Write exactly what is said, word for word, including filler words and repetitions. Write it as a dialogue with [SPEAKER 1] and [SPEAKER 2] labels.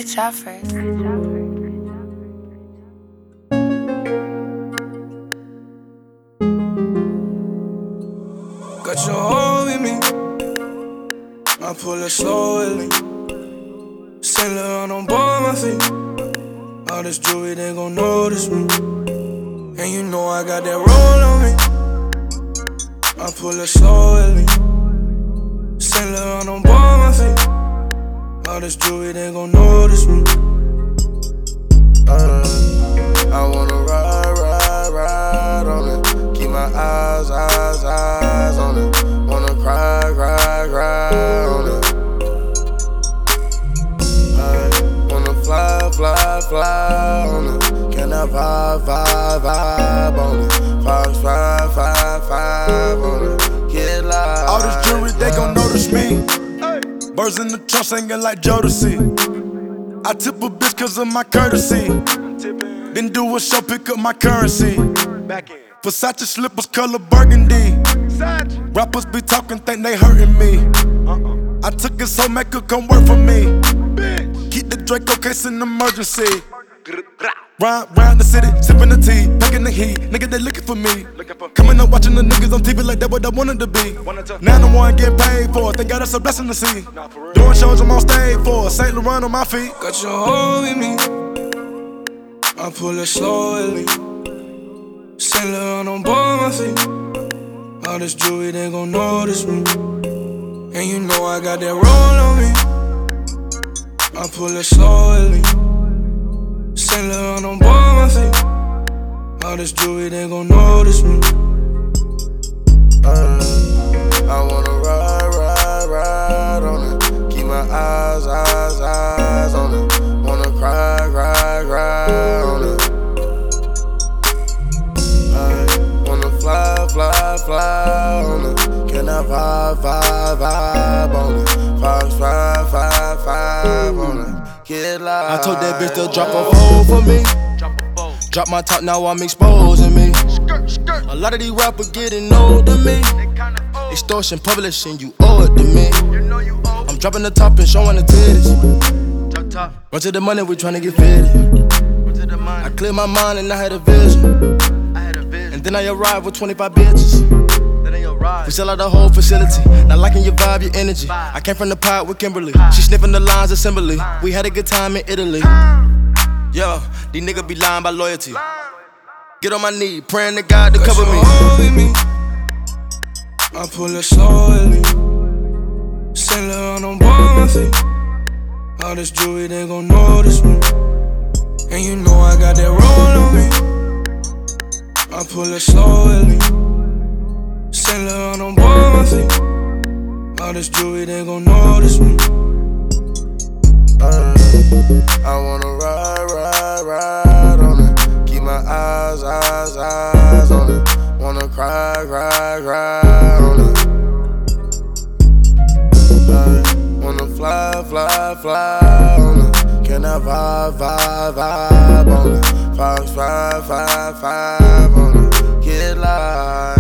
[SPEAKER 1] could try first.
[SPEAKER 2] Got your hold with me, I pull it slow with me. Saint Laurent on board my feet. All this jewelry, they gon' notice me. And you know I got that roll on me, I pull it slow with me. Saint Laurent on board my feet. All this jewelry, they gon' notice me.
[SPEAKER 3] uh, I wanna ride, ride, ride on it. Keep my eyes, eyes, eyes on it. Wanna cry, cry, cry on it. I wanna fly, fly, fly on it. Can I vibe, vibe, vibe on it? Fox five, five, five on it. Get live.
[SPEAKER 4] All this jewelry, they gon' notice me. Birds in the trunk singing like Jodeci. I tip a bitch cause of my courtesy. Then do a show, pick up my currency. Versace slippers, color burgundy. Rappers be talking, think they hurting me. I took it so make her come work for me. Keep the Draco case in emergency. Round, round the city, sipping the tea, packing the heat. Nigga, they looking for me. Coming up watching the niggas on T V like that what I wanted to be. Now the one getting paid for it. Thank God that's a blessing to see. Doing shows I'm on stage for Saint Laurent on my feet.
[SPEAKER 2] Got your hold with me, I pull it slowly. Saint Laurent on board my feet. All this jewelry, they gon' notice me. And you know I got that roll on me, I pull it slowly. Saint Laurent on board my feet. All this jewelry, they gon' notice me.
[SPEAKER 3] uh, I wanna ride, ride, ride on it. Keep my eyes, eyes, eyes on it. Wanna cry, cry, cry on it. I wanna fly, fly, fly on it. Can I vibe, vibe, vibe on it? Fox five, five, five on it. Get live.
[SPEAKER 5] I told that bitch to drop a fold for me. Drop my top, now I'm exposing me. A lot of these rappers getting old to me. Extortion, publishing, you owe it to me. I'm dropping the top and showing the titties. Run to the money, we tryna get fitted. I cleared my mind and I had a vision. And then I arrived with twenty-five bitches. We sell out the whole facility. Not liking your vibe, your energy. I came from the pot with Kimberly. She sniffing the lines assembly. We had a good time in Italy. Yo, these niggas be lying by loyalty. Get on my knee, praying to God to cover me.
[SPEAKER 2] me. I pull it slowly. Saint Laurent on board my feet. All this jewelry, they gon' notice me. And you know I got that roll on me, I pull it slowly. Saint Laurent on board my feet. All this jewelry, they gon' notice me.
[SPEAKER 3] uh, I wanna ride, ride, ride on it. Keep my eyes, eyes, eyes on it. Wanna cry, cry, cry on it. I wanna fly, fly, fly on it. Can I vibe, vibe, vibe on it? Fox five, five, five on it. Get live.